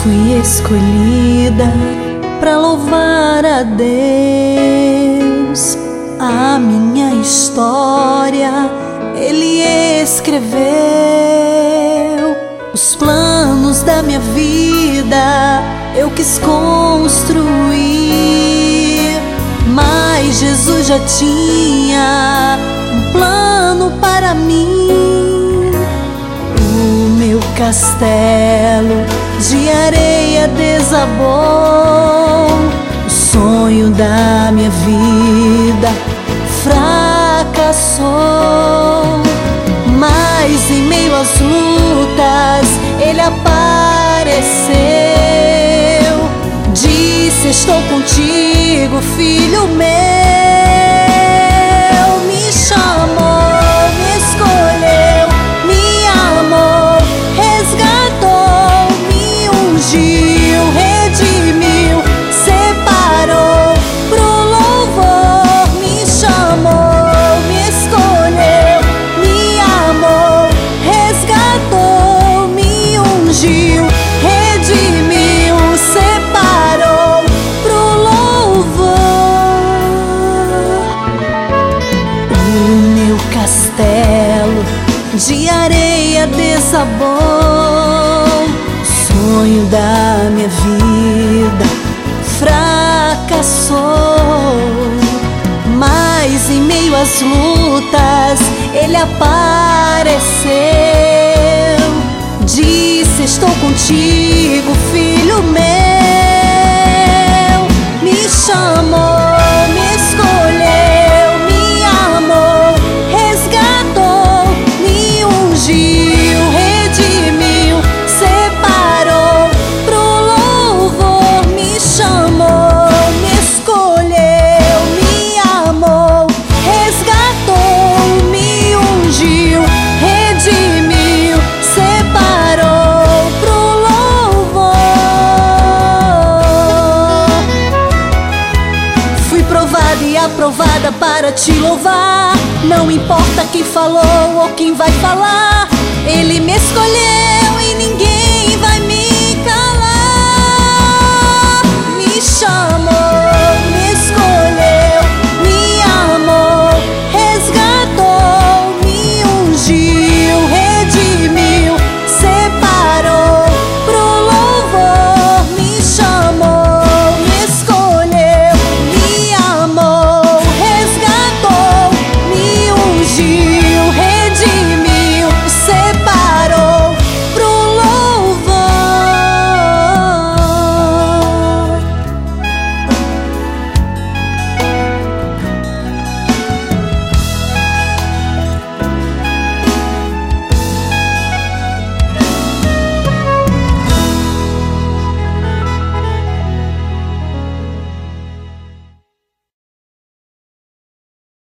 Fui escolhida para louvar a Deus. A minha história Ele escreveu. Os planos da minha vida eu quis construir, mas Jesus já tinha um plano para mim. O meu castelo de areia desabou, o sonho da minha vida fracassou. Mas em meio às lutas Ele apareceu, disse: estou contigo, filho meu. Me chamou, me escolheu, me amou, resgatou, me ungiu, redimiu, separou pro louvor. Me chamou, me escolheu, me amou, resgatou, me ungiu, redimiu, separou pro louvor. O meu castelo de areia desabou, o sonho da minha vida fracassou. Mas em meio às lutas Ele apareceu, disse: estou contigo, filho meu. Me chamou, me escolheu, me amou, resgatou, me ungiu, redimiu, separou pro louvor. Me chamou, me escolheu, me amou, resgatou, me ungiu, redimiu, separou pro louvor. Fui provada e aprovada para te louvar. Não importa quem falou ou quem vai falar, Ele me escolheu e ninguém vai me calar. Me chama.